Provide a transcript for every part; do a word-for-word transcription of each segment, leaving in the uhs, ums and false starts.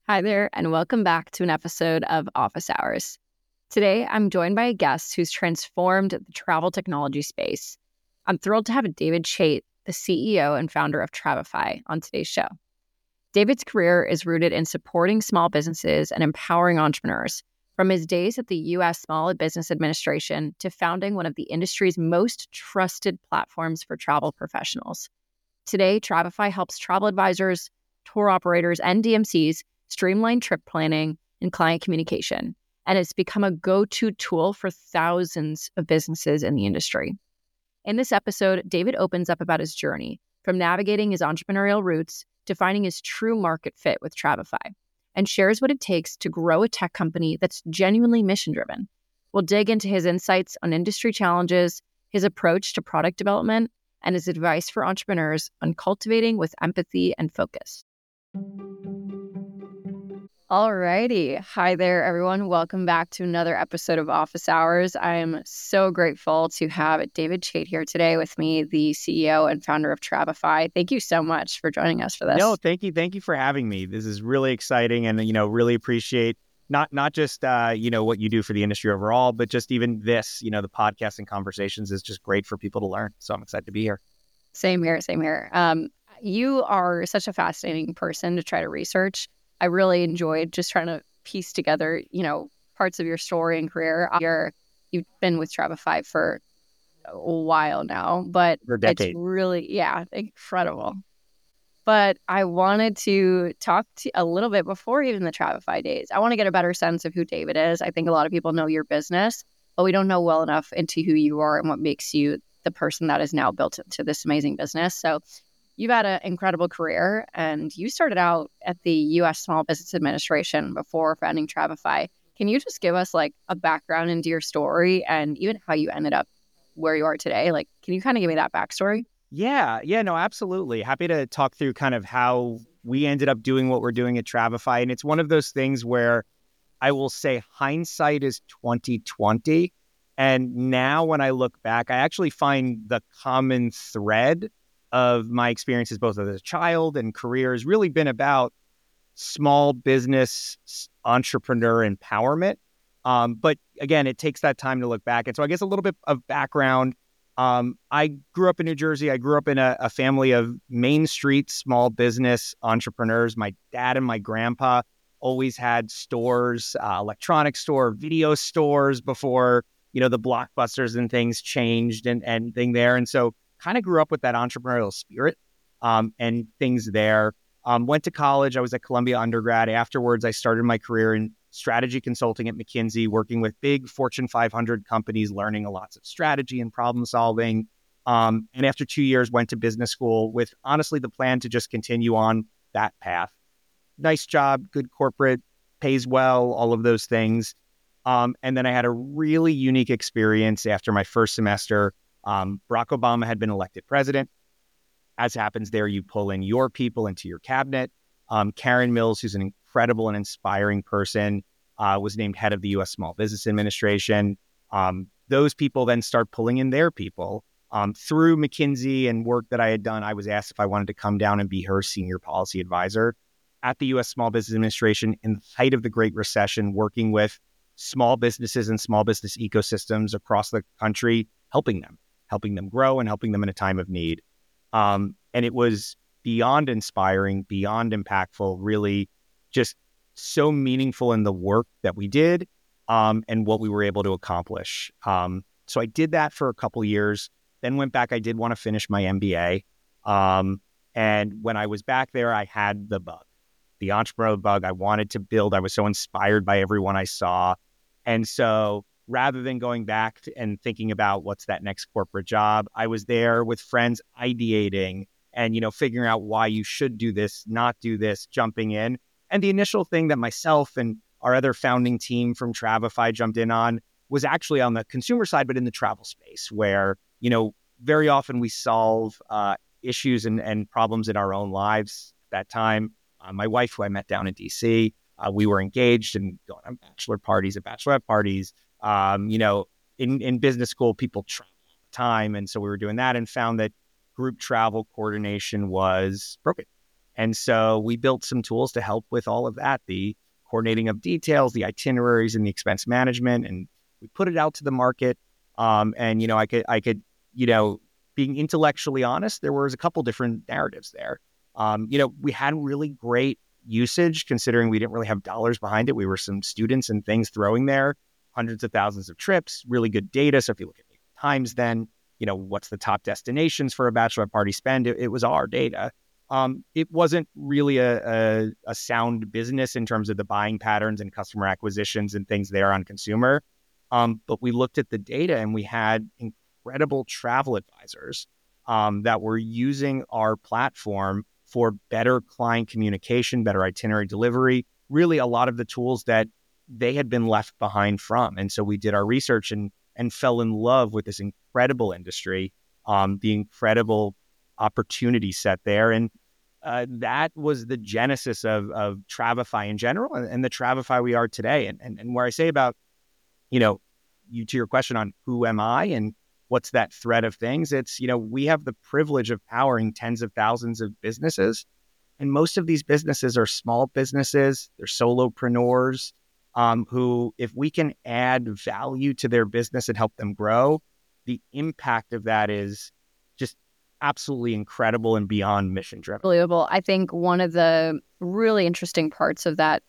Hi there, and welcome back to an episode of Office Hours. Today, I'm joined by a guest who's transformed the travel technology space. I'm thrilled to have David Chait, the C E O and founder of Travefy, on today's show. David's career is rooted in supporting small businesses and empowering entrepreneurs, from his days at the U S Small Business Administration to founding one of the industry's most trusted platforms for travel professionals. Today, Travefy helps travel advisors, tour operators, and D M Cs streamline trip planning and client communication, and it's become a go-to tool for thousands of businesses in the industry. In this episode, David opens up about his journey, from navigating his entrepreneurial roots to finding his true market fit with Travefy, and shares what it takes to grow a tech company that's genuinely mission-driven. We'll dig into his insights on industry challenges, his approach to product development, and his advice for entrepreneurs on cultivating with empathy and focus. Alrighty. Hi there, everyone. Welcome back to another episode of Office Hours. I am so grateful to have David Chait here today with me, the C E O and founder of Travefy. Thank you so much for joining us for this. No, thank you. Thank you for having me. This is really exciting, and, you know, really appreciate not not just, uh, you know, what you do for the industry overall, but just even this, you know, the podcast and conversations is just great for people to learn. So I'm excited to be here. Same here. Same here. Um, you are such a fascinating person to try to research. I really enjoyed just trying to piece together, you know, parts of your story and career. You're, you've been with Travefy for a while now, but For a decade. It's really, yeah, incredible. But I wanted to talk to a little bit before even the Travefy days. I want to get a better sense of who David is. I think a lot of people know your business, but we don't know well enough into who you are and what makes you the person that is now built into this amazing business. So you've had an incredible career, and you started out at the U S Small Business Administration before founding Travefy. Can you just give us like a background into your story and even how you ended up where you are today? Like, can you kind of give me that backstory? Yeah, yeah, no, absolutely. Happy to talk through kind of how we ended up doing what we're doing at Travefy. And it's one of those things where I will say hindsight is twenty twenty. And now when I look back, I actually find the common thread of my experiences, both as a child and career, has really been about small business entrepreneur empowerment. Um, but again, it takes that time to look back. And so I guess a little bit of background. Um, I grew up in New Jersey. I grew up in a, a family of Main Street small business entrepreneurs. My dad and my grandpa always had stores, uh, electronics store, video stores before, you know, the Blockbusters and things changed and, and thing there. And so kind of grew up with that entrepreneurial spirit um, and things there. Um, went to college. I was at Columbia undergrad. Afterwards, I started my career in strategy consulting at McKinsey, working with big Fortune five hundred companies, learning a lots of strategy and problem solving. Um, and after two years, went to business school with honestly the plan to just continue on that path. Nice job, good corporate, pays well, all of those things. Um, and then I had a really unique experience after my first semester. Um, Barack Obama had been elected president. As happens there, you pull in your people into your cabinet. Um, Karen Mills, who's an incredible and inspiring person, uh, was named head of the U S Small Business Administration. Um, those people then start pulling in their people. Um, through McKinsey and work that I had done, I was asked if I wanted to come down and be her senior policy advisor at the U S Small Business Administration in the height of the Great Recession, working with small businesses and small business ecosystems across the country, helping them. helping them grow and helping them in a time of need. Um, and it was beyond inspiring, beyond impactful, really just so meaningful in the work that we did um, and what we were able to accomplish. Um, so I did that for a couple years, then went back. I did want to finish my M B A. Um, and when I was back there, I had the bug, the entrepreneurial bug. I wanted to build. I was so inspired by everyone I saw. And so rather than going back to, and thinking about what's that next corporate job, I was there with friends ideating and, you know, figuring out why you should do this, not do this, jumping in. And the initial thing that myself and our other founding team from Travefy jumped in on was actually on the consumer side, but in the travel space where, you know, very often we solve uh, issues and, and problems in our own lives. At that time, uh, my wife, who I met down in D C, uh, we were engaged and going on bachelor parties and bachelorette parties. Um, you know, in, in business school, people travel all the time. And so we were doing that and found that group travel coordination was broken. And so we built some tools to help with all of that, the coordinating of details, the itineraries, and the expense management. And we put it out to the market. Um, and, you know, I could, I could, you know, being intellectually honest, there was a couple different narratives there. Um, you know, we had really great usage considering we didn't really have dollars behind it. We were some students and things throwing there, hundreds of thousands of trips, really good data. So if you look at Times then, you know, what's the top destinations for a bachelor party spend? It, it was our data. Um, it wasn't really a, a, a sound business in terms of the buying patterns and customer acquisitions and things there on consumer. Um, but we looked at the data and we had incredible travel advisors um, that were using our platform for better client communication, better itinerary delivery, really a lot of the tools that they had been left behind from. And so we did our research and and fell in love with this incredible industry, um, the incredible opportunity set there. And uh, that was the genesis of, of Travefy in general and, and the Travefy we are today. And, and, and where I say about, you know, you to your question on who am I and what's that thread of things, it's, you know, we have the privilege of powering tens of thousands of businesses. And most of these businesses are small businesses, they're solopreneurs, Um, who, if we can add value to their business and help them grow, the impact of that is just absolutely incredible and beyond mission driven. Unbelievable. I think one of the really interesting parts of that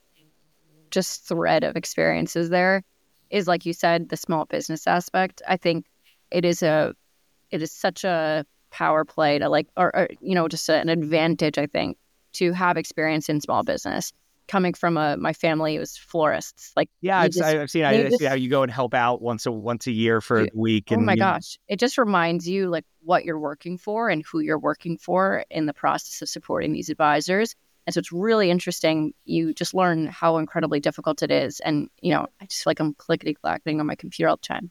just thread of experiences there is, like you said, the small business aspect. I think it is a, it is such a power play to like, or, or you know, just an advantage, I think, to have experience in small business. Coming from a my family, it was florists. Like yeah, I've, just, I've seen I just, see how you go and help out once a once a year for dude, a week. Oh and my you, gosh, it just reminds you like what you're working for and who you're working for in the process of supporting these advisors. And so it's really interesting. You just learn how incredibly difficult it is. And you know, I just feel like I'm clickety clacking on my computer all the time.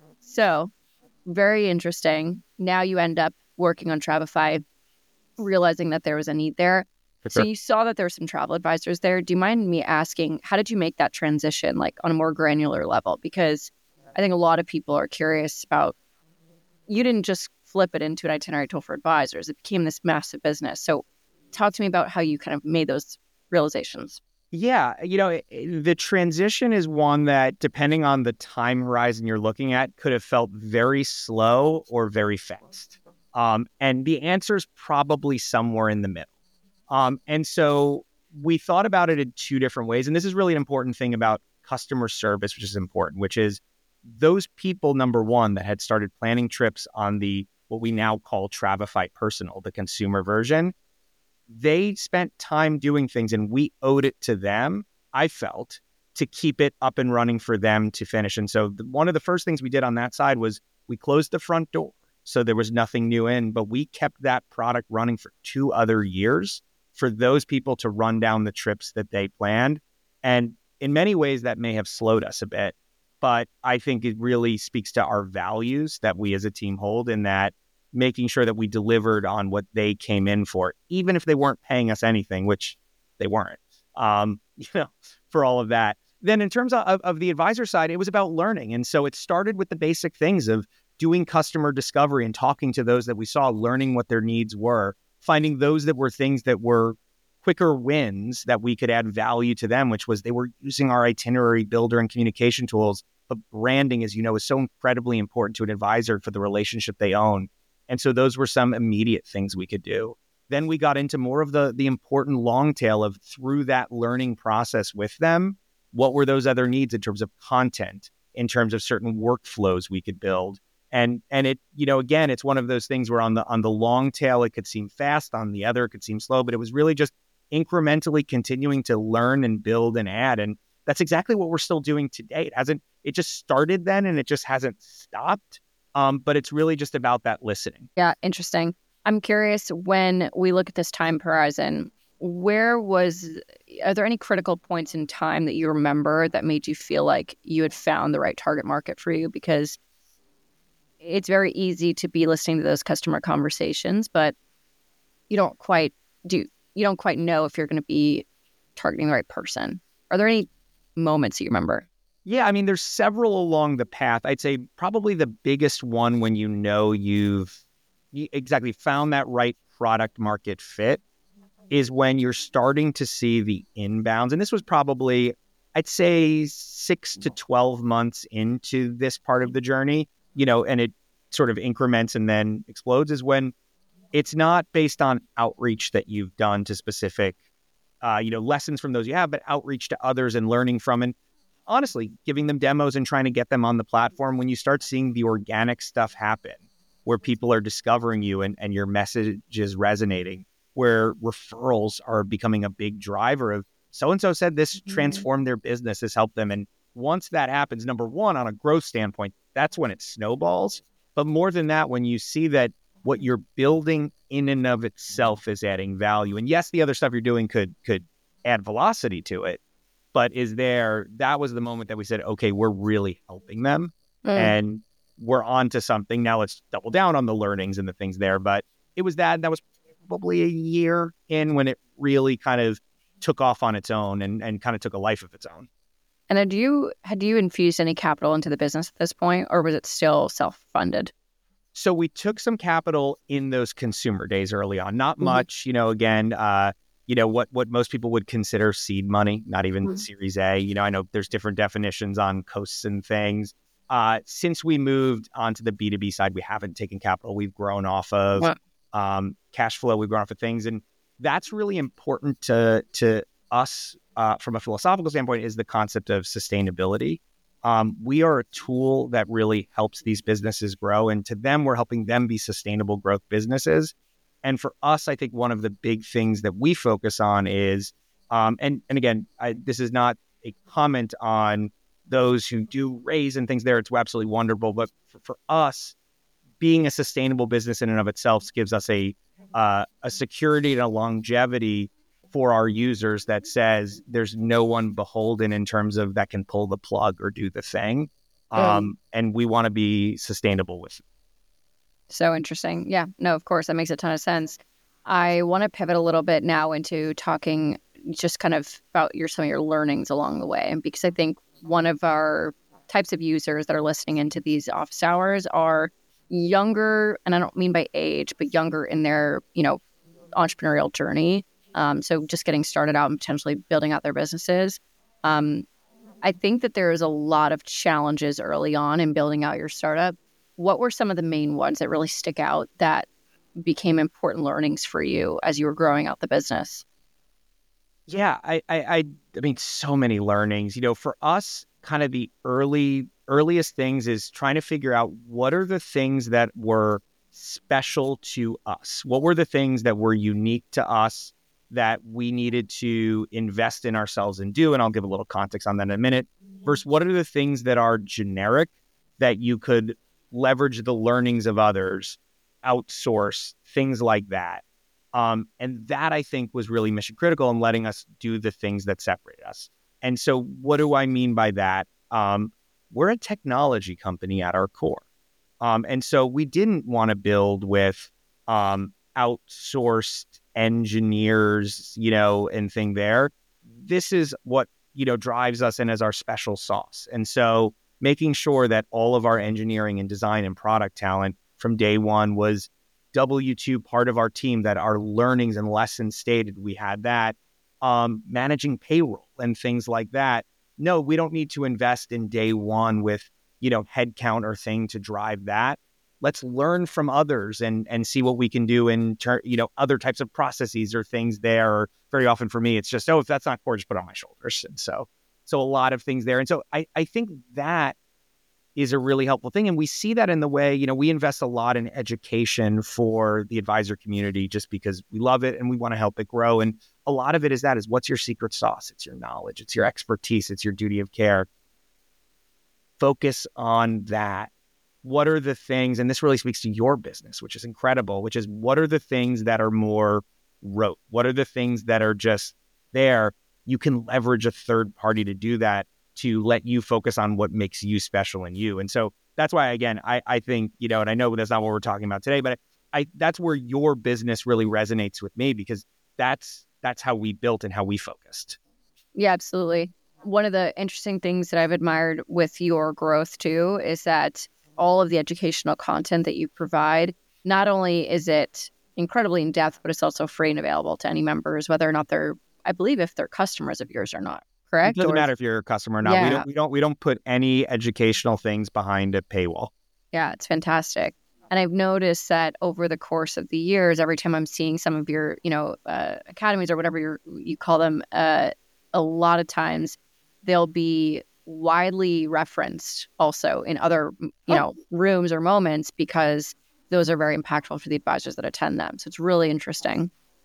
So very interesting. Now you end up working on Travefy, realizing that there was a need there. So you saw that there were some travel advisors there. Do you mind me asking, how did you make that transition, like on a more granular level? Because I think a lot of people are curious about, you didn't just flip it into an itinerary tool for advisors. It became this massive business. So talk to me about how you kind of made those realizations. Yeah, you know, it, it, the transition is one that, depending on the time horizon you're looking at, could have felt very slow or very fast. Um, and the answer is probably somewhere in the middle. Um, and so we thought about it in two different ways. And this is really an important thing about customer service, which is important, which is those people, number one, that had started planning trips on the, what we now call Travefy Personal, the consumer version, they spent time doing things and we owed it to them, I felt, to keep it up and running for them to finish. And so the, one of the first things we did on that side was we closed the front door. So there was nothing new in, but we kept that product running for two other years for those people to run down the trips that they planned. And in many ways, that may have slowed us a bit, but I think it really speaks to our values that we as a team hold, in that making sure that we delivered on what they came in for, even if they weren't paying us anything, which they weren't, um, you know, for all of that. Then in terms of, of the advisor side, it was about learning. And so it started with the basic things of doing customer discovery and talking to those that we saw, learning what their needs were, finding those that were things that were quicker wins that we could add value to them, which was they were using our itinerary builder and communication tools. But branding, as you know, is so incredibly important to an advisor for the relationship they own. And so those were some immediate things we could do. Then we got into more of the, the important long tail of, through that learning process with them, what were those other needs in terms of content, in terms of certain workflows we could build. And and it, you know, again, it's one of those things where on the on the long tail, it could seem fast, on the other, it could seem slow, but it was really just incrementally continuing to learn and build and add. And that's exactly what we're still doing today. It hasn't, it just started then and it just hasn't stopped. Um, but it's really just about that listening. Yeah, interesting. I'm curious, when we look at this time horizon, where was, are there any critical points in time that you remember that made you feel like you had found the right target market for you? Because it's very easy to be listening to those customer conversations, but you don't quite do, you don't quite know if you're going to be targeting the right person. Are there any moments that you remember? Yeah, I mean, there's several along the path. I'd say probably the biggest one, when you know you've you exactly found that right product market fit, is when you're starting to see the inbounds. And this was probably, I'd say, six to twelve months into this part of the journey, you know, and it sort of increments and then explodes, is when it's not based on outreach that you've done to specific, uh, you know, lessons from those you have, but outreach to others and learning from, and honestly, giving them demos and trying to get them on the platform. When you start seeing the organic stuff happen, where people are discovering you and, and your message is resonating, where referrals are becoming a big driver of so-and-so said this transformed their business, has helped them. And once that happens, number one, on a growth standpoint, that's when it snowballs. But more than that, when you see that what you're building in and of itself is adding value. And yes, the other stuff you're doing could could add velocity to it, but is there, that was the moment that we said, okay, we're really helping them mm. and we're on to something. Now let's double down on the learnings and the things there. But it was that, that was probably a year in when it really kind of took off on its own and, and kind of took a life of its own. And had you, had you infused any capital into the business at this point, or was it still self-funded? So we took some capital in those consumer days early on, not mm-hmm. much, you know, again, uh, you know, what, what most people would consider seed money, not even mm-hmm. Series A. You know, I know there's different definitions on coasts and things. Uh, since we moved onto the B two B side, we haven't taken capital. We've grown off of what? um, cash flow. We've grown off of things. And that's really important to, to us uh, from a philosophical standpoint, is the concept of sustainability. Um, we are a tool that really helps these businesses grow. And to them, we're helping them be sustainable growth businesses. And for us, I think one of the big things that we focus on is, um, and, and again, I, this is not a comment on those who do raise and things there. It's absolutely wonderful. But for, for us, being a sustainable business in and of itself gives us a, uh, a security and a longevity for our users that says there's no one beholden in terms of that can pull the plug or do the thing. Um, mm. And we want to be sustainable with it. So interesting. Yeah, no, of course, that makes a ton of sense. I want to pivot a little bit now into talking just kind of about your some of your learnings along the way. And because I think one of our types of users that are listening into these office hours are younger, and I don't mean by age, but younger in their, you know, entrepreneurial journey. Um, so just getting started out and potentially building out their businesses. Um, I think that there is a lot of challenges early on in building out your startup. What were some of the main ones that really stick out that became important learnings for you as you were growing out the business? Yeah, I, I, I, I mean, so many learnings. You know, for us, kind of the early, earliest things is trying to figure out what are the things that were special to us. What were the things that were unique to us that we needed to invest in ourselves and do? And I'll give a little context on that in a minute. Versus what are the things that are generic that you could leverage the learnings of others, outsource, things like that. Um, and that, I think, was really mission critical in letting us do the things that separate us. And so what do I mean by that? Um, we're a technology company at our core. Um, and so we didn't want to build with um, outsourced engineers, you know, and thing there. This is what, you know, drives us in as our special sauce. And so making sure that all of our engineering and design and product talent from day one was W two part of our team, that our learnings and lessons stated we had that. Um, managing payroll and things like that. No, we don't need to invest in day one with, you know, headcount or thing to drive that. Let's learn from others and and see what we can do in, ter- you know, other types of processes or things there. Or very often for me, it's just, oh, if that's not core, just put it on my shoulders. And so, so a lot of things there. And so I, I think that is a really helpful thing. And we see that in the way, you know, we invest a lot in education for the advisor community just because we love it and we want to help it grow. And a lot of it is that is what's your secret sauce? It's your knowledge. It's your expertise. It's your duty of care. Focus on that. What are the things, and this really speaks to your business, which is incredible, which is what are the things that are more rote? What are the things that are just there? You can leverage a third party to do that, to let you focus on what makes you special in you. And so that's why, again, I, I think, you know, and I know that's not what we're talking about today, but I, that's where your business really resonates with me, because that's, that's how we built and how we focused. Yeah, absolutely. One of the interesting things that I've admired with your growth too, is that all of the educational content that you provide, not only is it incredibly in depth, but it's also free and available to any members, whether or not they're, I believe, if they're customers of yours or not. It Correct? doesn't Or matter if you're a customer or not. We yeah, don't we don't we don't put any educational things behind a paywall. yeah, it's fantastic. And I've noticed that over the course of the years, every time I'm seeing some of your, you know, uh, academies or whatever you you call them, uh, a lot of times they'll be widely referenced also in other, you Oh, know, rooms or moments because those are very impactful for the advisors that attend them. So it's really interesting.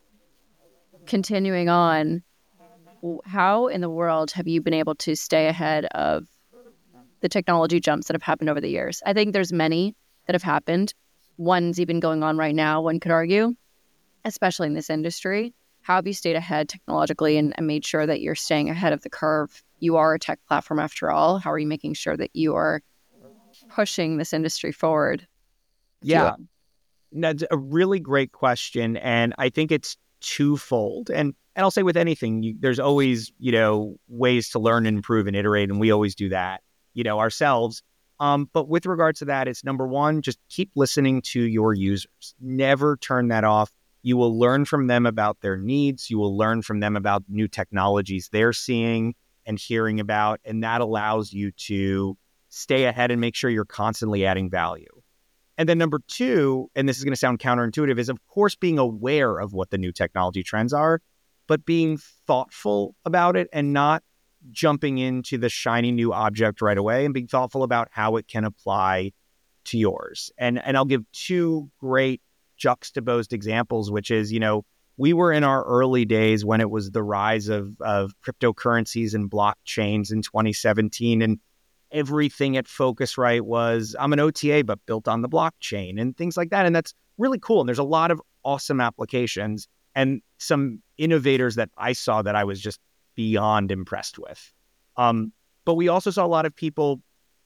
Continuing on, w- how in the world have you been able to stay ahead of the technology jumps that have happened over the years? I think there's many that have happened. One's even going on right now, one could argue, especially in this industry. How have you stayed ahead technologically and, and made sure that you're staying ahead of the curve? You are a tech platform after all. How are you making sure that you are pushing this industry forward, if you yeah. will? That's a really great question. And I think it's twofold. And and I'll say with anything, you, there's always, you know, ways to learn and improve and iterate. And we always do that, you know, ourselves. Um, but with regards to that, it's number one, just keep listening to your users. Never turn that off. You will learn from them about their needs. You will learn from them about new technologies they're seeing and hearing about. And that allows you to stay ahead and make sure you're constantly adding value. And then number two, and this is going to sound counterintuitive, is of course being aware of what the new technology trends are, but being thoughtful about it and not jumping into the shiny new object right away, and being thoughtful about how it can apply to yours. And and I'll give two great juxtaposed examples, which is, you know, we were in our early days when it was the rise of, of cryptocurrencies and blockchains in twenty seventeen. And everything at Focusrite was, I'm an O T A, but built on the blockchain and things like that. And that's really cool. And there's a lot of awesome applications and some innovators that I saw that I was just beyond impressed with. Um, but we also saw a lot of people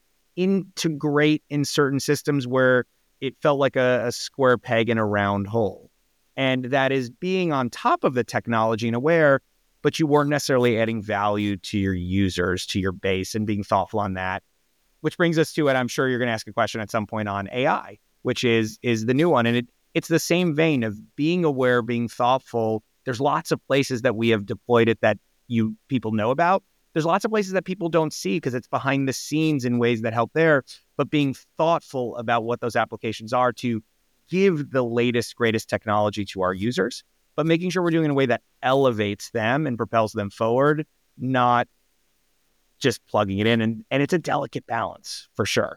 integrate in certain systems where it felt like a, a square peg in a round hole. And that is being on top of the technology and aware, but you weren't necessarily adding value to your users, to your base, and being thoughtful on that. Which brings us to it. I'm sure you're going to ask a question at some point on A I, which is is the new one. And it it's the same vein of being aware, being thoughtful. There's lots of places that we have deployed it that you people know about. There's lots of places that people don't see because it's behind the scenes in ways that help there, but being thoughtful about what those applications are to give the latest, greatest technology to our users, but making sure we're doing it in a way that elevates them and propels them forward, not just plugging it in. And, and it's a delicate balance for sure.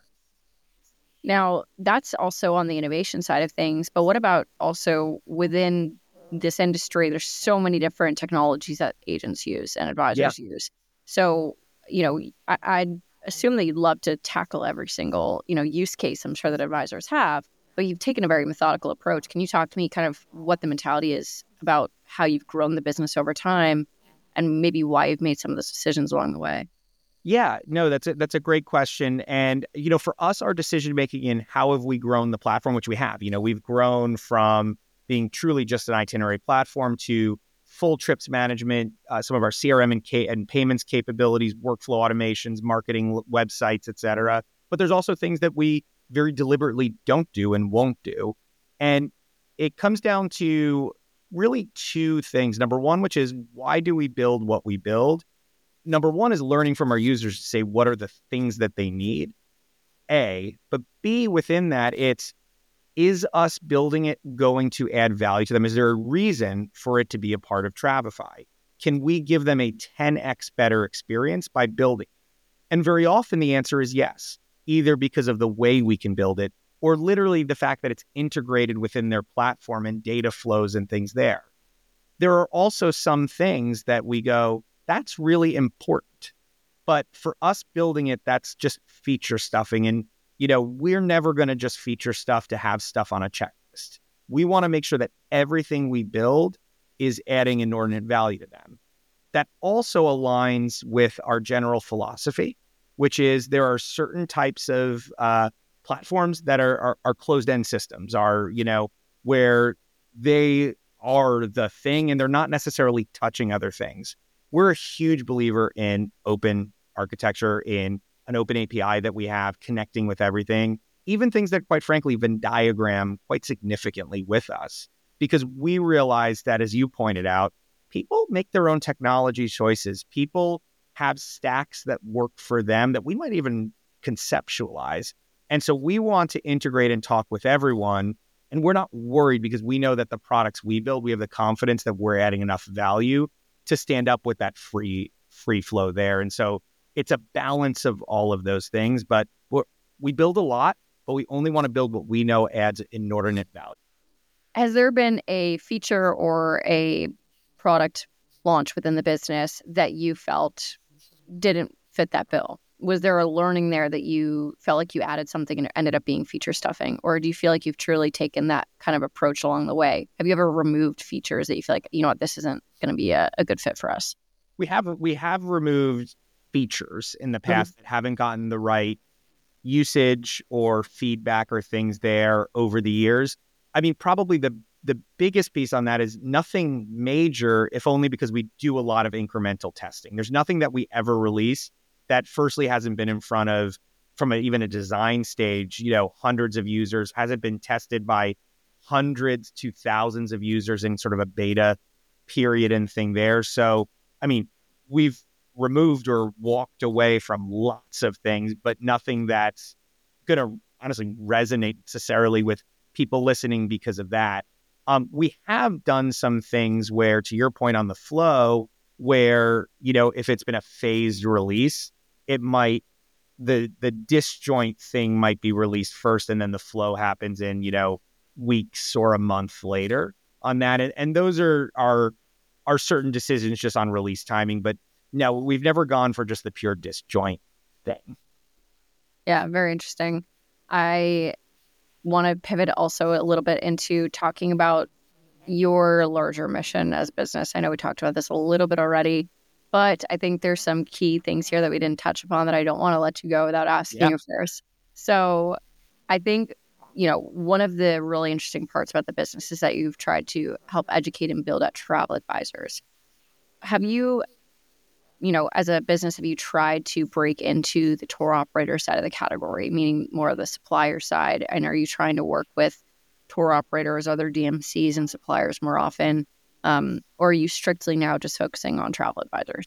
Now, that's also on the innovation side of things, but what about also within this industry? There's so many different technologies that agents use and Yeah. advisors use. So, you know, I, I'd assume that you'd love to tackle every single, you know, use case I'm sure that advisors have, but you've taken a very methodical approach. Can you talk to me kind of what the mentality is about how you've grown the business over time and maybe why you've made some of those decisions along the way? Yeah, no, that's a, that's a great question. And, you know, for us, our decision making in how have we grown the platform, which we have, you know, we've grown from being truly just an itinerary platform to full trips management, uh, some of our C R M and, K- and payments capabilities, workflow automations, marketing l- websites, et cetera. But there's also things that we very deliberately don't do and won't do. And it comes down to really two things. Number one, which is why do we build what we build? Number one is learning from our users to say what are the things that they need, A. But B, within that, it's is us building it going to add value to them? Is there a reason for it to be a part of Travefy? Can we give them a ten x better experience by building? And very often the answer is yes, either because of the way we can build it or literally the fact that it's integrated within their platform and data flows and things there. There are also some things that we go, that's really important. But for us building it, that's just feature stuffing. And, you know, we're never going to just feature stuff to have stuff on a checklist. We want to make sure that everything we build is adding inordinate value to them. That also aligns with our general philosophy, which is there are certain types of uh, platforms that are, are, are closed-end systems, are, you know, where they are the thing and they're not necessarily touching other things. We're a huge believer in open architecture, in an open A P I that we have connecting with everything, even things that, quite frankly, Venn diagram quite significantly with us. because we realized that, as you pointed out, people make their own technology choices. People have stacks that work for them that we might even conceptualize. And so we want to integrate and talk with everyone. And we're not worried because we know that the products we build, we have the confidence that we're adding enough value to stand up with that free free flow there. And so it's a balance of all of those things. But we're, we build a lot, but we only want to build what we know adds inordinate value. Has there been a feature or a product launch within the business that you felt didn't fit that bill? Was there a learning there that you felt like you added something and it ended up being feature stuffing? Or do you feel like you've truly taken that kind of approach along the way? Have you ever removed features that you feel like, you know what, this isn't going to be a, a good fit for us? We have we have removed features in the past mm-hmm. that haven't gotten the right usage or feedback or things there over the years. I mean, probably the the biggest piece on that is nothing major, if only because we do a lot of incremental testing. There's nothing that we ever release that firstly hasn't been in front of, from a, even a design stage, you know, hundreds of users, hasn't been tested by hundreds to thousands of users in sort of a beta period and thing there. So, I mean, we've removed or walked away from lots of things, but nothing that's going to honestly resonate necessarily with people listening because of that. Um, we have done some things where, to your point on the flow, where, you know, if it's been a phased release, it might, the the disjoint thing might be released first and then the flow happens in, you know, weeks or a month later on that. And, and those are, are, are certain decisions just on release timing. But no, we've never gone for just the pure disjoint thing. Yeah, very interesting. I want to pivot also a little bit into talking about your larger mission as a business. I know we talked about this a little bit already, but I think there's some key things here that we didn't touch upon that I don't want to let you go without asking yeah. you first. So I think, you know, one of the really interesting parts about the business is that you've tried to help educate and build out travel advisors. Have you, you know, as a business, have you tried to break into the tour operator side of the category, meaning more of the supplier side? And are you trying to work with tour operators, other D M Cs and suppliers more often? Um, or are you strictly now just focusing on travel advisors?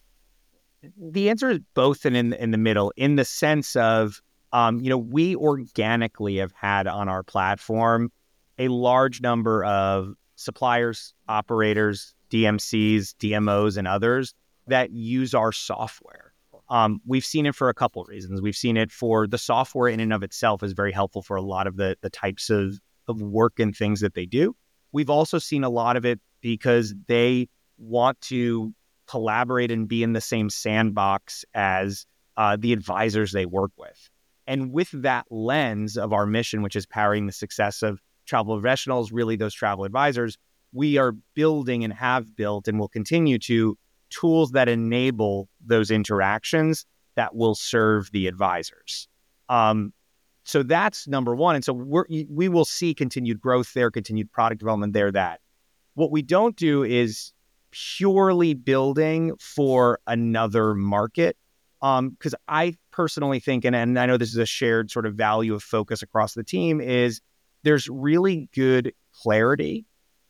The answer is both and in, in the middle, in the sense of, um, you know, we organically have had on our platform a large number of suppliers, operators, D M Cs, D M Os, and others that use our software. Um, we've seen it for a couple of reasons. We've seen it for the software in and of itself is very helpful for a lot of the, the types of, of work and things that they do. We've also seen a lot of it because they want to collaborate and be in the same sandbox as uh, the advisors they work with. And with that lens of our mission, which is powering the success of travel professionals, really those travel advisors, we are building and have built and will continue to tools that enable those interactions that will serve the advisors. Um, so that's number one. And so we're, we will see continued growth there, continued product development there. That what we don't do is purely building for another market. Um, because I personally think, and, and I know this is a shared sort of value of focus across the team, is there's really good clarity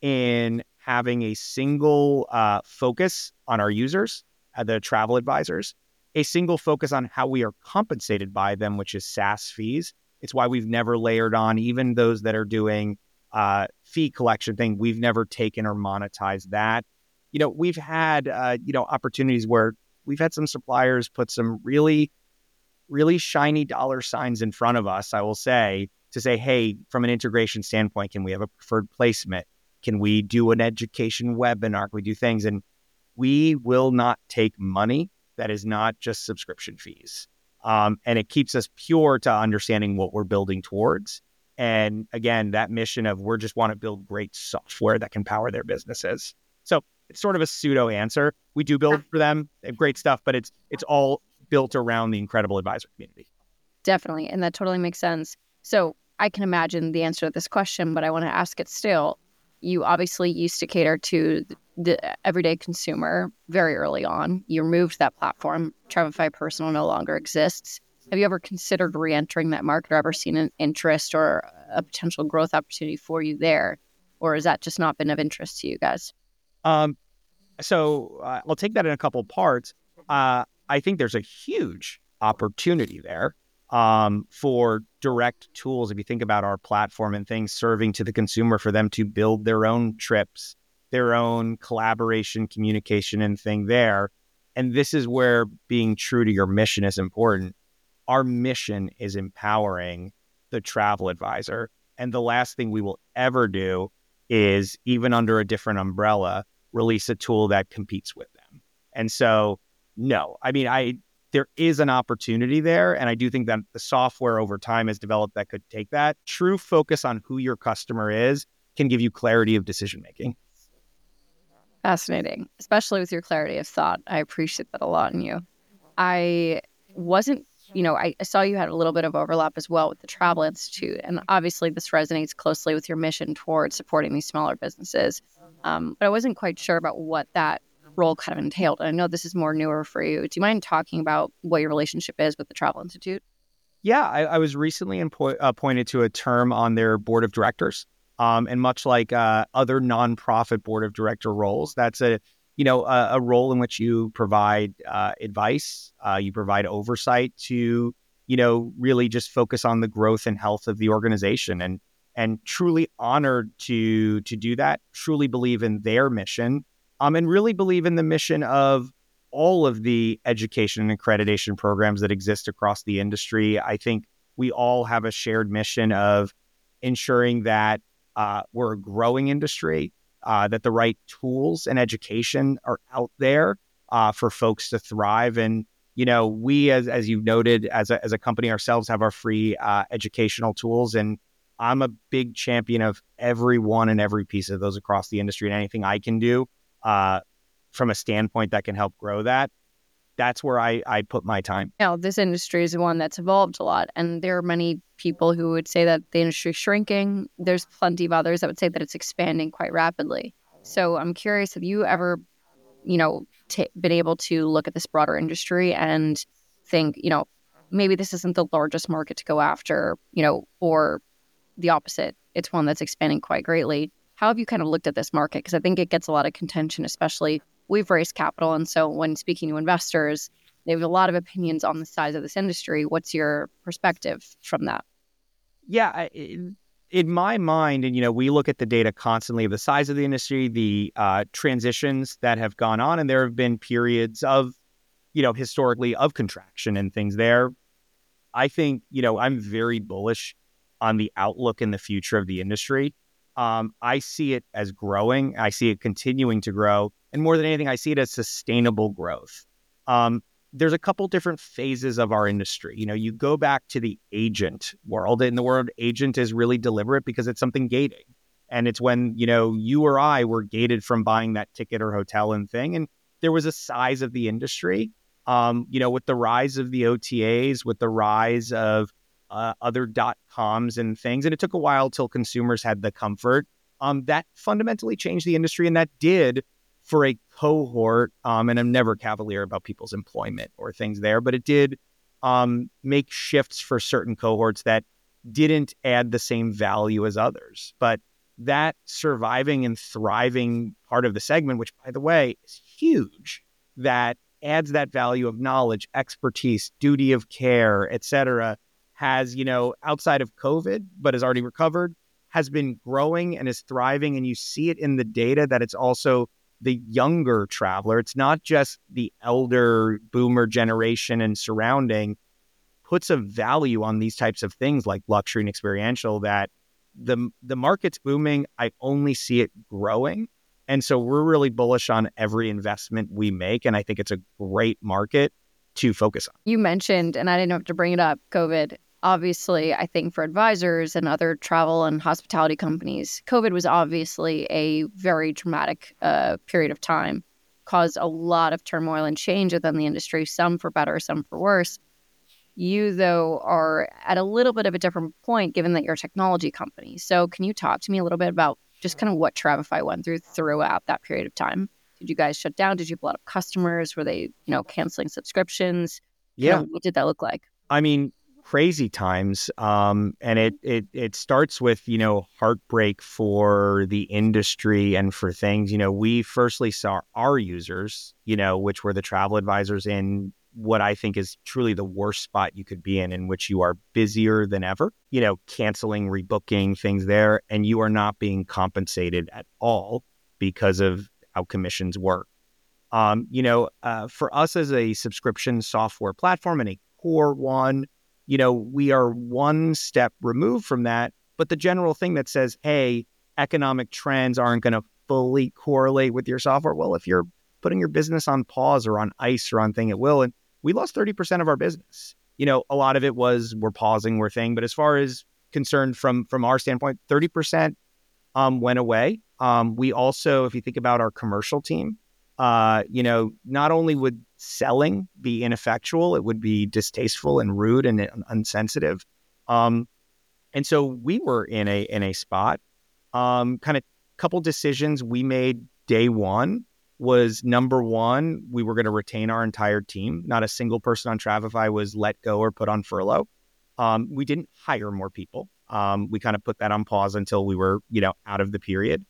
in having a single uh, focus on our users, uh, the travel advisors, a single focus on how we are compensated by them, which is SaaS fees. It's why we've never layered on even those that are doing uh, fee collection thing. We've never taken or monetized that. You know, we've had, uh, you know, opportunities where we've had some suppliers put some really, really shiny dollar signs in front of us, I will say, to say, hey, from an integration standpoint, can we have a preferred placement? Can we do an education webinar? Can we do things? And we will not take money that is not just subscription fees. Um, and it keeps us pure to understanding what we're building towards. And again, that mission of we're just want to build great software that can power their businesses. So it's sort of a pseudo answer. We do build for them, they have great stuff, but it's it's all built around the incredible advisor community. Definitely. And that totally makes sense. So I can imagine the answer to this question, but I want to ask it still. You obviously used to cater to the everyday consumer very early on. You removed that platform. Travefy Personal no longer exists. Have you ever considered re-entering that market or ever seen an interest or a potential growth opportunity for you there? or has that just not been of interest to you guys? Um, so uh, I'll take that in a couple parts. Uh, I think there's a huge opportunity there um, for direct tools. If you think about our platform and things serving to the consumer for them to build their own trips, their own collaboration, communication, and thing there. And this is where being true to your mission is important. Our mission is empowering the travel advisor. And the last thing we will ever do is, even under a different umbrella, release a tool that competes with them. And so, no, I mean, I there is an opportunity there. And I do think that the software over time has developed that could take that. True focus on who your customer is can give you clarity of decision-making. Fascinating, especially with your clarity of thought. I appreciate that a lot in you. I wasn't, you know, I, I saw you had a little bit of overlap as well with the Travel Institute. And obviously this resonates closely with your mission towards supporting these smaller businesses. Um, but I wasn't quite sure about what that role kind of entailed. And I know this is more newer for you. Do you mind talking about what your relationship is with the Travel Institute? Yeah, I, I was recently impo- appointed to a term on their board of directors. Um, and much like uh, other nonprofit board of director roles, that's a you know a, a role in which you provide uh, advice, uh, you provide oversight to you know really just focus on the growth and health of the organization, and and truly honored to to do that. Truly believe in their mission, um, and really believe in the mission of all of the education and accreditation programs that exist across the industry. I think we all have a shared mission of ensuring that Uh, we're a growing industry, uh, that the right tools and education are out there uh, for folks to thrive. And, you know, we, as as you've noted, as a, as a company ourselves, have our free uh, educational tools. And I'm a big champion of every one and every piece of those across the industry, and anything I can do uh, from a standpoint that can help grow that. That's where I, I put my time. You know, this industry is one that's evolved a lot, and there are many people who would say that the industry is shrinking. There's plenty of others that would say that it's expanding quite rapidly. So I'm curious, have you ever, you know, t- been able to look at this broader industry and think, you know, maybe this isn't the largest market to go after, you know, or the opposite, it's one that's expanding quite greatly. How have you kind of looked at this market? Because I think it gets a lot of contention, especially we've raised capital. And so when speaking to investors, they have a lot of opinions on the size of this industry. What's your perspective from that? Yeah, I- in, in my mind, and, you know, we look at the data constantly of the size of the industry, the uh, transitions that have gone on, and there have been periods of, you know, historically of contraction and things there. I think, you know, I'm very bullish on the outlook in the future of the industry. Um, I see it as growing. I see it continuing to grow. And more than anything, I see it as sustainable growth. Um, there's a couple different phases of our industry. You know, you go back to the agent world, and the word agent is really deliberate because it's something gating. And it's when, you know, you or I were gated from buying that ticket or hotel and thing. And there was a size of the industry, um, you know, with the rise of the O T As, with the rise of uh, other dot coms and things. And it took a while till consumers had the comfort. Um, that fundamentally changed the industry. And that did for a cohort, um, and I'm never cavalier about people's employment or things there, but it did um, make shifts for certain cohorts that didn't add the same value as others. But that surviving and thriving part of the segment, which, by the way, is huge, that adds that value of knowledge, expertise, duty of care, et cetera, has, you know, outside of COVID, but has already recovered, has been growing and is thriving. And you see it in the data that it's also the younger traveler. It's not just the elder boomer generation and surrounding puts a value on these types of things like luxury and experiential, that the the market's booming. I only see it growing. And so we're really bullish on every investment we make. And I think it's a great market to focus on. You mentioned, and I didn't have to bring it up, COVID. Obviously, I think for advisors and other travel and hospitality companies, COVID was obviously a very dramatic uh, period of time, caused a lot of turmoil and change within the industry, some for better, some for worse. You, though, are at a little bit of a different point, given that you're a technology company. So can you talk to me a little bit about just kind of what Travefy went through throughout that period of time? Did you guys shut down? Did you have a lot of customers? Were they, you know, canceling subscriptions? Yeah. Kind of, what did that look like? I mean, crazy times. Um, and it, it, it starts with, you know, heartbreak for the industry and for things. You know, we firstly saw our users, you know, which were the travel advisors, in what I think is truly the worst spot you could be in, in which you are busier than ever, you know, canceling, rebooking things there, and you are not being compensated at all because of how commissions work. Um, you know, uh, for us as a subscription software platform and a core one, you know, we are one step removed from that. But the general thing that says, hey, economic trends aren't going to fully correlate with your software. Well, if you're putting your business on pause or on ice or on thing, it will. And we lost thirty percent of our business. You know, a lot of it was we're pausing, we're thing. But as far as concerned from from our standpoint, thirty percent um, went away. Um, we also, if you think about our commercial team, uh, you know, not only would selling be ineffectual, it would be distasteful and rude and unsensitive. Um, and so we were in a in a spot. Um, kind of couple decisions we made day one was, number one, we were going to retain our entire team. Not a single person on Travefy was let go or put on furlough. Um, we didn't hire more people. Um, we kind of put that on pause until we were, you know, out of the period.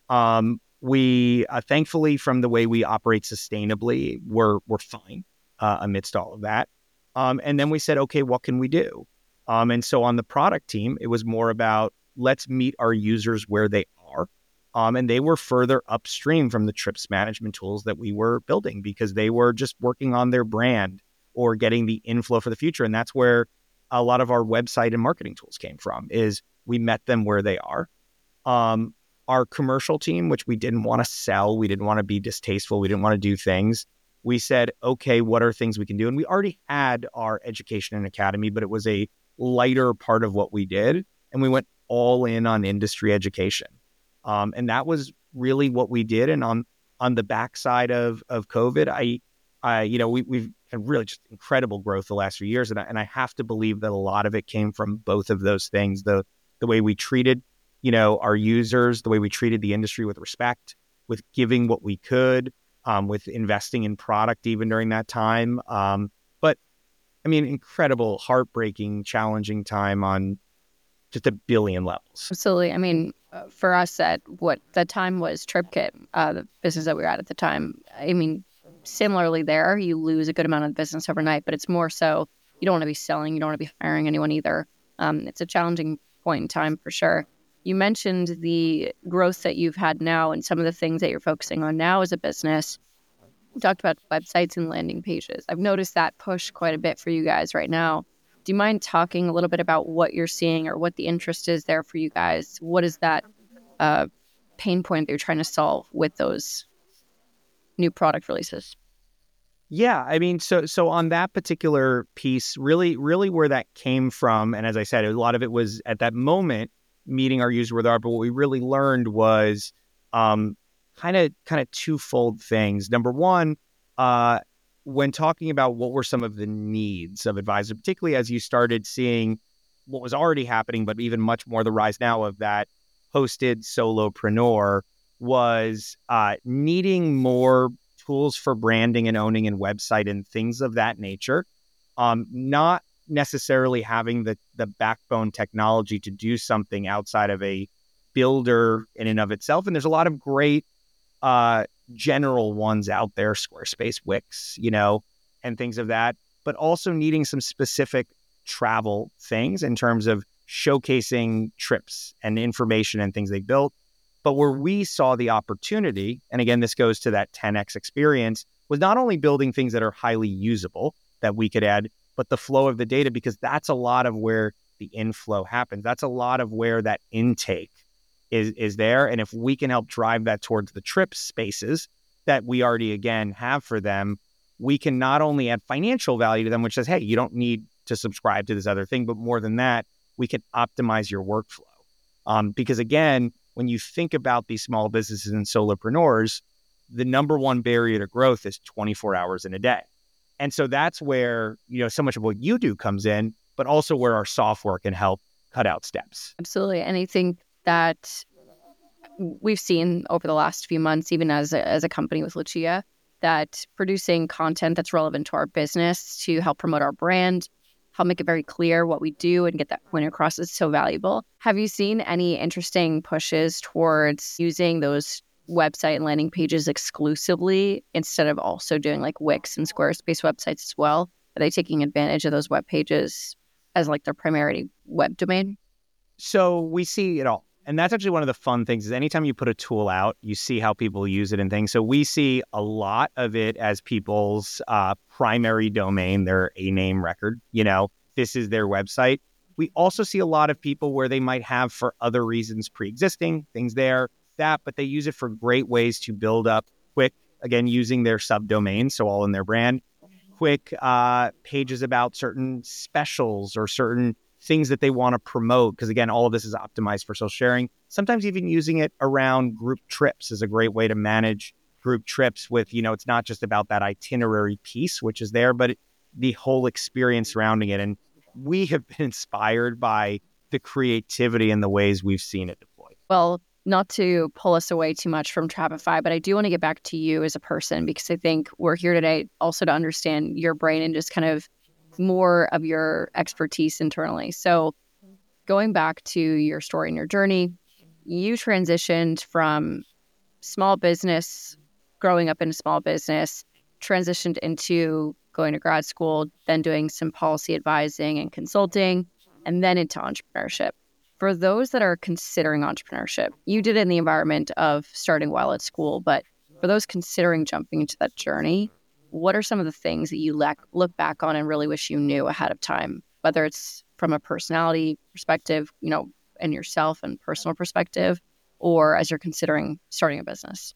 Um, we uh, thankfully, from the way we operate sustainably, we're we're fine uh, amidst all of that. Um, and then we said, okay, what can we do? Um, and so on the product team, it was more about, let's meet our users where they are. Um, and they were further upstream from the trips management tools that we were building, because they were just working on their brand or getting the inflow for the future. And that's where a lot of our website and marketing tools came from, is we met them where they are. Um, our commercial team, which we didn't want to sell, we didn't want to be distasteful, we didn't want to do things. We said, okay, what are things we can do? And we already had our education and academy, but it was a lighter part of what we did. And we went all in on industry education. Um, and that was really what we did. And on on the backside of of COVID, I, I you know, we, we've had really just incredible growth the last few years. And I, and I have to believe that a lot of it came from both of those things. The the way we treated, you know, our users, the way we treated the industry with respect, with giving what we could, um, with investing in product even during that time. Um, but I mean, incredible, heartbreaking, challenging time on just a billion levels. Absolutely. I mean, uh, for us at what the time was TripKit, uh, the business that we were at at the time, I mean, similarly there, you lose a good amount of the business overnight, but it's more so you don't want to be selling, you don't want to be hiring anyone either. Um, it's a challenging point in time for sure. You mentioned the growth that you've had now and some of the things that you're focusing on now as a business. We talked about websites and landing pages. I've noticed that push quite a bit for you guys right now. Do you mind talking a little bit about what you're seeing or what the interest is there for you guys? What is that uh, pain point that you're trying to solve with those new product releases? Yeah, I mean, so so on that particular piece, really, really where that came from, and as I said, a lot of it was at that moment meeting our user where they are. But what we really learned was um, kind of kind of twofold things. Number one, uh, when talking about what were some of the needs of advisors, particularly as you started seeing what was already happening, but even much more the rise now of that hosted solopreneur, was uh, needing more tools for branding and owning and website and things of that nature. Um, not necessarily having the the backbone technology to do something outside of a builder in and of itself. And there's a lot of great uh, general ones out there, Squarespace, Wix, you know, and things of that, but also needing some specific travel things in terms of showcasing trips and information and things they built. But where we saw the opportunity, and again, this goes to that ten X experience, was not only building things that are highly usable that we could add, but the flow of the data, because that's a lot of where the inflow happens. That's a lot of where that intake is is there. And if we can help drive that towards the trip spaces that we already, again, have for them, we can not only add financial value to them, which says, hey, you don't need to subscribe to this other thing, but more than that, we can optimize your workflow. Um, because again, when you think about these small businesses and solopreneurs, the number one barrier to growth is twenty-four hours in a day. And so that's where, you know, so much of what you do comes in, but also where our software can help cut out steps. Absolutely. And I think that we've seen over the last few months, even as a, as a company with Lucia, that producing content that's relevant to our business to help promote our brand help make it very clear what we do and get that point across is so valuable. Have you seen any interesting pushes towards using those website and landing pages exclusively instead of also doing like Wix and Squarespace websites as well? Are they taking advantage of those web pages as like their primary web domain? So we see it all. And that's actually one of the fun things is anytime you put a tool out, you see how people use it and things. So we see a lot of it as people's uh, primary domain, their A name record. You know, this is their website. We also see a lot of people where they might have for other reasons pre-existing things there, that, but they use it for great ways to build up quick, again, using their subdomain, so all in their brand, quick uh, pages about certain specials or certain things that they want to promote. Because again, all of this is optimized for social sharing. Sometimes even using it around group trips is a great way to manage group trips with, you know, it's not just about that itinerary piece, which is there, but it, the whole experience surrounding it. And we have been inspired by the creativity and the ways we've seen it deployed. Well, not to pull us away too much from Travefy, but I do want to get back to you as a person, because I think we're here today also to understand your brain and just kind of more of your expertise internally. So going back to your story and your journey, you transitioned from small business, growing up in a small business, transitioned into going to grad school, then doing some policy advising and consulting, and then into entrepreneurship. For those that are considering entrepreneurship, you did it in the environment of starting while at school, but for those considering jumping into that journey, what are some of the things that you look, look back on and really wish you knew ahead of time, whether it's from a personality perspective, you know, and yourself and personal perspective, or as you're considering starting a business?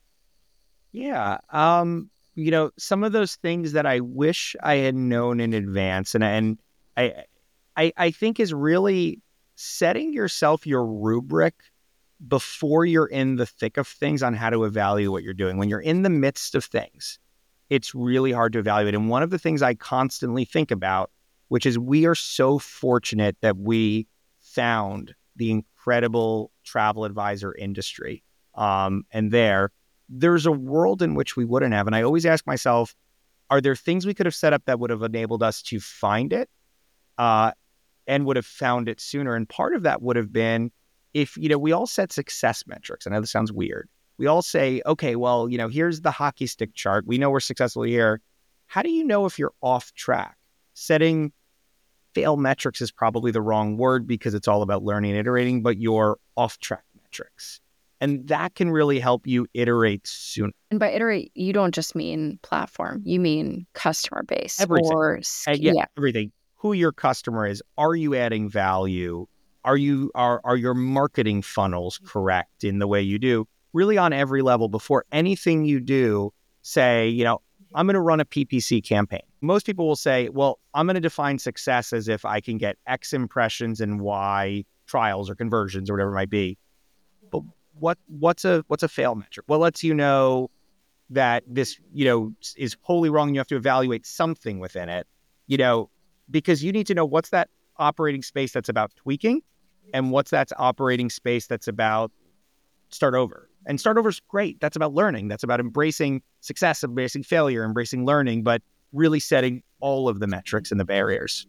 Yeah. Um, you know, some of those things that I wish I had known in advance, and and I I, I think is really setting yourself your rubric before you're in the thick of things on how to evaluate what you're doing. When you're in the midst of things, it's really hard to evaluate. And one of the things I constantly think about, which is we are so fortunate that we found the incredible travel advisor industry. Um, and there, there's a world in which we wouldn't have. And I always ask myself, are there things we could have set up that would have enabled us to find it uh, and would have found it sooner? And part of that would have been if, you know, we all set success metrics. I know this sounds weird. We all say, okay, well, you know, here's the hockey stick chart. We know we're successful here. How do you know if you're off track? Setting fail metrics is probably the wrong word because it's all about learning and iterating, but your off track metrics. And that can really help you iterate sooner. And by iterate, you don't just mean platform. You mean customer base. Everything. Or uh, yeah, yeah, everything. Who your customer is. Are you adding value? Are you are are your marketing funnels correct in the way you do? Really on every level, before anything you do, say, you know, I'm going to run a P P C campaign. Most people will say, well, I'm going to define success as if I can get X impressions and Y trials or conversions or whatever it might be. But what what's a what's a fail metric? What lets you know that this, you know, is wholly wrong and you have to evaluate something within it, you know, because you need to know what's that operating space that's about tweaking and what's that operating space that's about start over. And start over is great. That's about learning. That's about embracing success, embracing failure, embracing learning, but really setting all of the metrics and the barriers.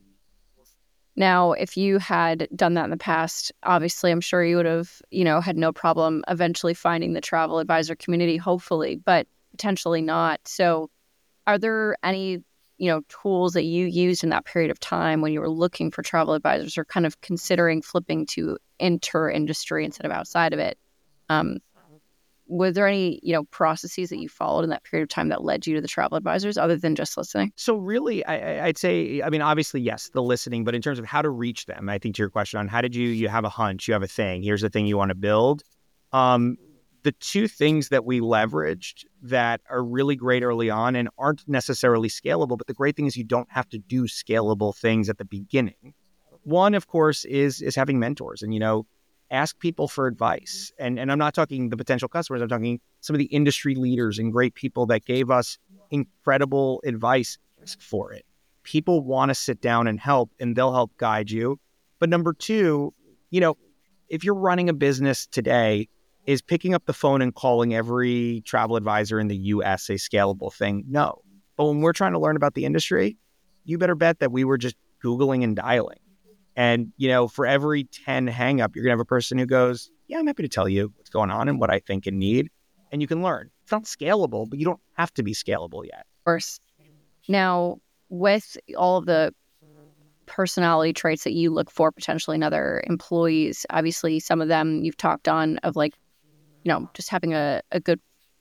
Now, if you had done that in the past, obviously, I'm sure you would have, you know, had no problem eventually finding the travel advisor community, hopefully, but potentially not. So are there any, you know, tools that you used in that period of time when you were looking for travel advisors or kind of considering flipping to enter industry instead of outside of it? Um, Was there any, you know, processes that you followed in that period of time that led you to the travel advisors other than just listening? So really, I, I'd say, I mean, obviously, yes, the listening, but in terms of how to reach them, I think to your question on how did you, you have a hunch, you have a thing, here's the thing you want to build. Um, the two things that we leveraged that are really great early on and aren't necessarily scalable, but the great thing is you don't have to do scalable things at the beginning. One, of course, is is having mentors and, you know, ask people for advice. And, and I'm not talking the potential customers. I'm talking some of the industry leaders and great people that gave us incredible advice. Ask for it. People want to sit down and help, and they'll help guide you. But number two, you know, if you're running a business today, is picking up the phone and calling every travel advisor in the U S a scalable thing? No. But when we're trying to learn about the industry, you better bet that we were just Googling and dialing. And, you know, for every ten hang up, you're going to have a person who goes, yeah, I'm happy to tell you what's going on and what I think and need. And you can learn. It's not scalable, but you don't have to be scalable yet. Of course. Now, with all of the personality traits that you look for potentially in other employees, obviously some of them you've talked on of like, you know, just having a, a good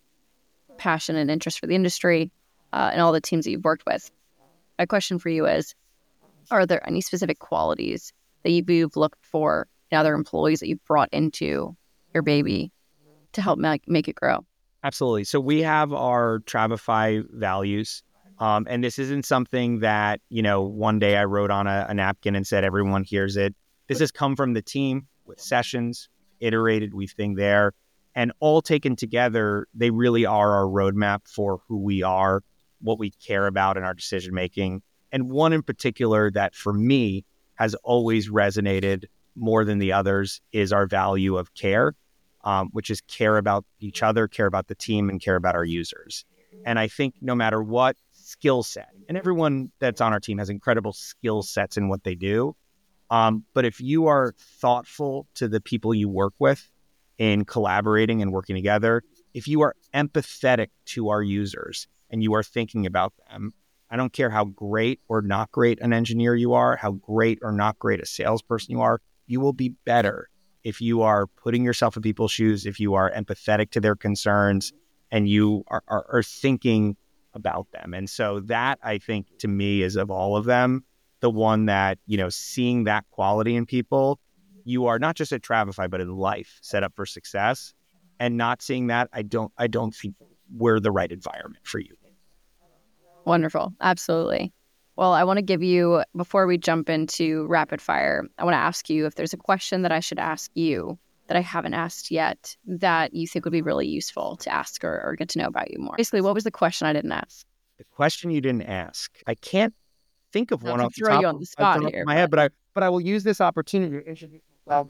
passion and interest for the industry uh, and all the teams that you've worked with. My question for you is, are there any specific qualities that you've looked for in other employees that you've brought into your baby to help make, make it grow? Absolutely. So we have our Travefy values. Um, and this isn't something that, you know, one day I wrote on a, a napkin and said, everyone hears it. This has come from the team with sessions, iterated, we've been there, and all taken together, they really are our roadmap for who we are, what we care about in our decision-making. And one in particular that for me has always resonated more than the others is our value of care, um, which is care about each other, care about the team, and care about our users. And I think no matter what skill set, and everyone that's on our team has incredible skill sets in what they do. Um, but if you are thoughtful to the people you work with in collaborating and working together, if you are empathetic to our users and you are thinking about them, I don't care how great or not great an engineer you are, how great or not great a salesperson you are, you will be better if you are putting yourself in people's shoes, if you are empathetic to their concerns, and you are, are, are thinking about them. And so that, I think, to me, is of all of them, the one that, you know, seeing that quality in people, you are not just at Travefy, but in life set up for success. And not seeing that, I don't, I don't think we're the right environment for you. Wonderful. Absolutely. Well, I want to give you, before we jump into rapid fire, I want to ask you if there's a question that I should ask you that I haven't asked yet that you think would be really useful to ask or, or get to know about you more. Basically, what was the question I didn't ask? The question you didn't ask. I can't think of Not one to off the throw top you on the spot of here, my but- head, but I but I will use this opportunity to introduce Cloud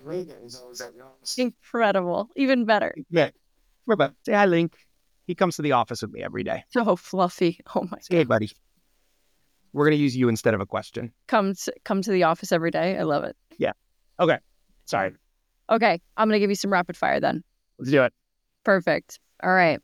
Incredible. Even better. Yeah. We're about say hi, Link. He comes to the office with me every day. So fluffy. Oh my Say, hey, God. buddy. We're going to use you instead of a question. Come to, come to the office every day. I love it. Okay. Sorry. Okay. I'm going to give you some rapid fire then. Let's do it. Perfect. All right.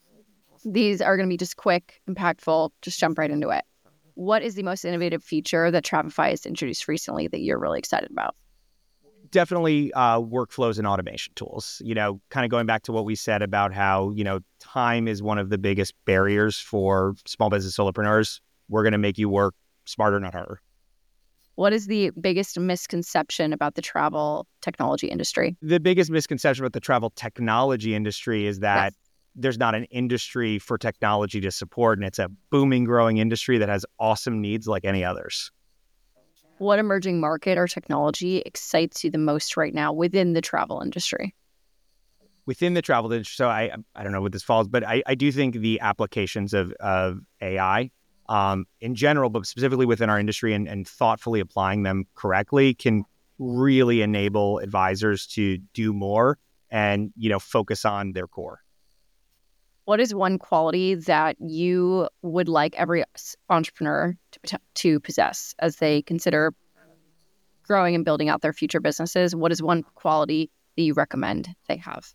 These are going to be just quick, impactful. Just jump right into it. What is the most innovative feature that Travefy has introduced recently that you're really excited about? Definitely uh, workflows and automation tools. You know, kind of going back to what we said about how, you know, time is one of the biggest barriers for small business solopreneurs. We're going to make you work smarter, not harder. What is the biggest misconception about the travel technology industry? The biggest misconception about the travel technology industry is that Yes. there's not an industry for technology to support, and it's a booming, growing industry that has awesome needs like any others. What emerging market or technology excites you the most right now within the travel industry? Within the travel industry, so I I don't know what this falls, but I, I do think the applications of, of A I um, in general, but specifically within our industry and, and thoughtfully applying them correctly can really enable advisors to do more and, you know, focus on their core. What is one quality that you would like every s- entrepreneur to, to possess as they consider growing and building out their future businesses? What is one quality that you recommend they have?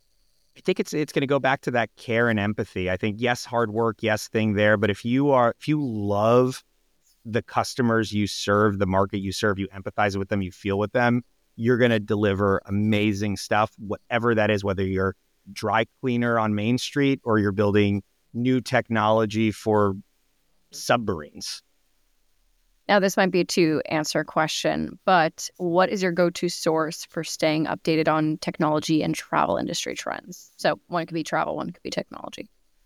I think it's it's going to go back to that care and empathy. I think, yes, hard work, yes, thing there. But if you are, if you love the customers you serve, the market you serve, you empathize with them, you feel with them, you're going to deliver amazing stuff, whatever that is, whether you're dry cleaner on Main Street or you're building new technology for submarines. Now, this might be a two-answer question, but what is your go-to source for staying updated on technology and travel industry trends? So one could be travel, one could be technology.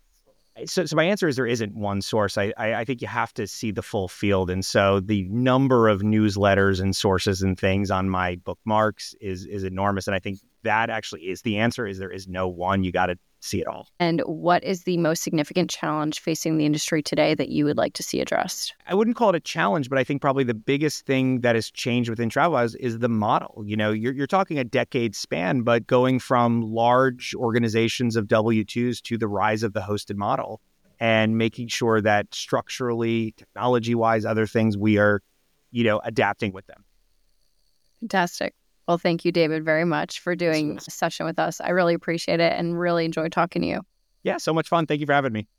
So, so my answer is there isn't one source. I, I, I think you have to see the full field. And so the number of newsletters and sources and things on my bookmarks is is enormous. And I think that actually is the answer, is there is no one. You got to see it all. And what is the most significant challenge facing the industry today that you would like to see addressed? I wouldn't call it a challenge, but I think probably the biggest thing that has changed within travel is, is the model. You know, you're, you're talking a decade span, but going from large organizations of W two's to the rise of the hosted model and making sure that structurally, technology-wise, other things, we are, you know, adapting with them. Fantastic. Well, thank you, David, very much for doing a session with us. I really appreciate it and really enjoyed talking to you. Yeah, so much fun. Thank you for having me.